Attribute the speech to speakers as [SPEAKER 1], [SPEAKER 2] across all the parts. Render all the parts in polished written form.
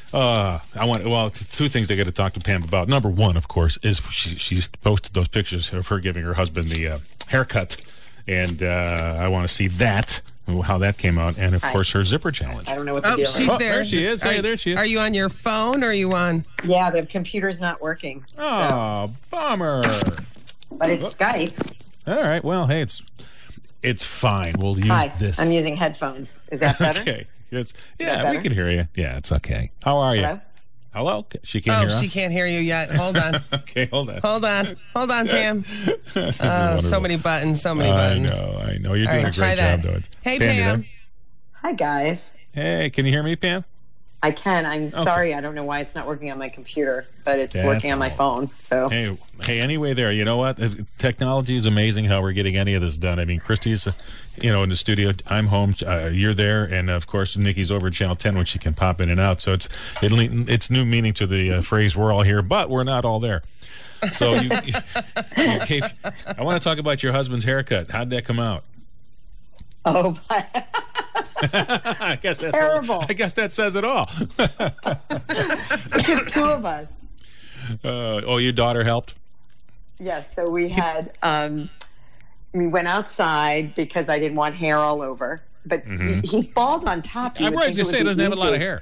[SPEAKER 1] Two things I got to talk to Pam about. Number one, of course, is she's posted those pictures of her giving her husband the haircut, and I want to see that, how that came out, and of course her zipper challenge.
[SPEAKER 2] I don't know what the deal is.
[SPEAKER 3] She's there.
[SPEAKER 1] There she is. There she is.
[SPEAKER 3] Are you on your phone or are you on?
[SPEAKER 2] Yeah, the computer's not working.
[SPEAKER 1] Oh, bummer.
[SPEAKER 2] But it's Skype.
[SPEAKER 1] All right. Well, hey, it's fine. We'll use this.
[SPEAKER 2] I'm using headphones. Is that better?
[SPEAKER 1] Okay. We can hear you. Yeah, it's okay. How are you?
[SPEAKER 2] Hello?
[SPEAKER 1] Hello? She can't hear us?
[SPEAKER 3] She can't hear you yet. Hold on.
[SPEAKER 1] Okay, hold on.
[SPEAKER 3] Hold on, Pam. So many buttons, so many buttons.
[SPEAKER 1] I know. You're doing a great job doing it.
[SPEAKER 3] Hey, Pam.
[SPEAKER 2] Hi, guys.
[SPEAKER 1] Hey, can you hear me, Pam?
[SPEAKER 2] I can. I'm sorry. I don't know why it's not working on my computer, but it's working on my phone. So
[SPEAKER 1] hey, anyway, there. You know what? Technology is amazing. How we're getting any of this done. I mean, Christy's, in the studio. I'm home. You're there, and of course, Nikki's over at Channel 10 when she can pop in and out. So it's new meaning to the phrase "we're all here," but we're not all there. So I want to talk about your husband's haircut. How'd that come out?
[SPEAKER 2] Oh,
[SPEAKER 1] I guess that's
[SPEAKER 2] terrible.
[SPEAKER 1] I guess that says it all.
[SPEAKER 2] It took two of us.
[SPEAKER 1] Your daughter helped?
[SPEAKER 2] Yes. So we had we went outside because I didn't want hair all over. But he's bald on top.
[SPEAKER 1] I'm right. They say he doesn't have a lot of hair.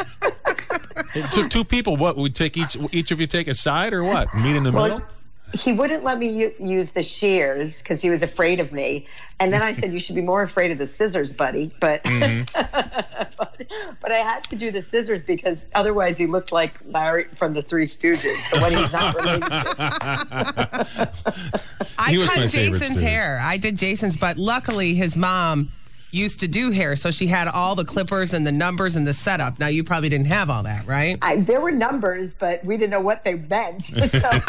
[SPEAKER 1] Two people. What would take each of you take a side or what? Meet in the middle.
[SPEAKER 2] He wouldn't let me use the shears because he was afraid of me. And then I said, you should be more afraid of the scissors, buddy. But but I had to do the scissors because otherwise he looked like Larry from the Three Stooges, the one he's not related to.
[SPEAKER 3] I cut Jason's hair. I did Jason's, but luckily his mom used to do hair, so she had all the clippers and the numbers and the setup. Now, you probably didn't have all that, right?
[SPEAKER 2] There were numbers, but we didn't know what they meant. So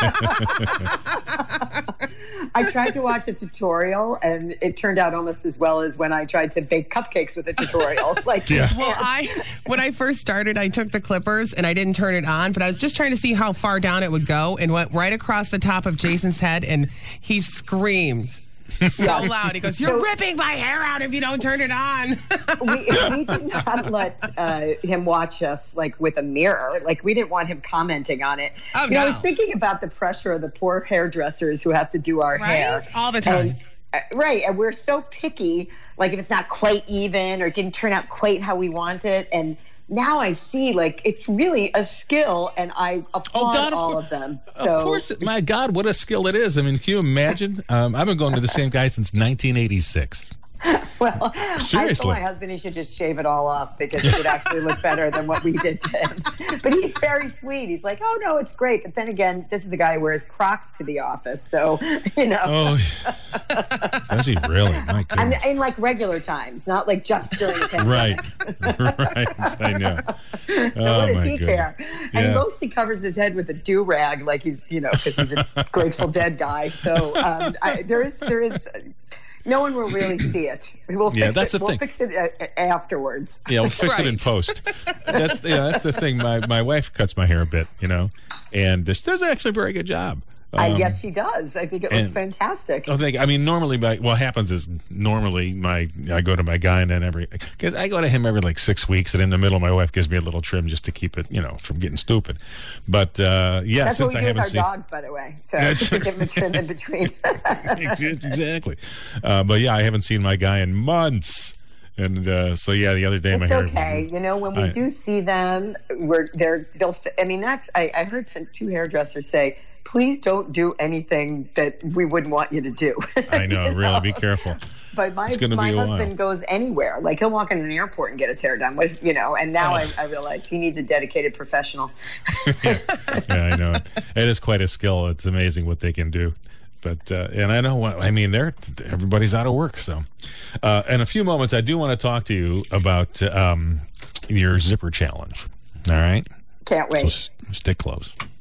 [SPEAKER 2] I tried to watch a tutorial, and it turned out almost as well as when I tried to bake cupcakes with a tutorial.
[SPEAKER 3] Well, when I first started, I took the clippers, and I didn't turn it on, but I was just trying to see how far down it would go, and went right across the top of Jason's head, and he screamed so loud. He goes, "You're ripping my hair out if you don't turn it on."
[SPEAKER 2] we did not let him watch us with a mirror. We didn't want him commenting on it.
[SPEAKER 3] Oh, no.
[SPEAKER 2] I was thinking about the pressure of the poor hairdressers who have to do our hair
[SPEAKER 3] all the time.
[SPEAKER 2] And we're so picky. If it's not quite even or it didn't turn out quite how we want it, and now I see, it's really a skill, and I applaud all of them. So,
[SPEAKER 1] of course, my God, what a skill it is. I mean, can you imagine? I've been going to the same guy since 1986.
[SPEAKER 2] Well,
[SPEAKER 1] seriously,
[SPEAKER 2] I told my husband he should just shave it all off because it would actually look better than what we did to him. But he's very sweet. He's like, "Oh no, it's great." But then again, this is the guy who wears Crocs to the office, so
[SPEAKER 1] Oh, does he really? My goodness.
[SPEAKER 2] In regular times, not just during the pandemic.
[SPEAKER 1] Right. I know.
[SPEAKER 2] So what does he care? And he mostly covers his head with a do-rag, he's because he's a Grateful Dead guy. So there is. No one will really see it. We'll fix it. We'll fix it afterwards.
[SPEAKER 1] Yeah, we'll fix it in post. That's the thing. My wife cuts my hair a bit, and she does actually a very good job.
[SPEAKER 2] Yes, she does. I think it looks fantastic.
[SPEAKER 1] Normally, what happens is I go to my guy, and then because I go to him every 6 weeks, and in the middle, my wife gives me a little trim just to keep it, from getting stupid. But
[SPEAKER 2] that's
[SPEAKER 1] since
[SPEAKER 2] what we do with our dogs, by the way. So we give them a trim in between.
[SPEAKER 1] Exactly. But I haven't seen my guy in months. And the other day,
[SPEAKER 2] it's
[SPEAKER 1] my hair.
[SPEAKER 2] It's okay. When we do see them, I heard two hairdressers say, "Please don't do anything that we wouldn't want you to do."
[SPEAKER 1] I know, really, be careful.
[SPEAKER 2] But my husband goes anywhere. He'll walk in an airport and get his hair done. And now I realize he needs a dedicated professional.
[SPEAKER 1] Yeah, I know. It is quite a skill. It's amazing what they can do. But and I know what everybody's out of work. So, in a few moments, I do want to talk to you about your zipper challenge. All right.
[SPEAKER 2] Can't wait.
[SPEAKER 1] So stick close.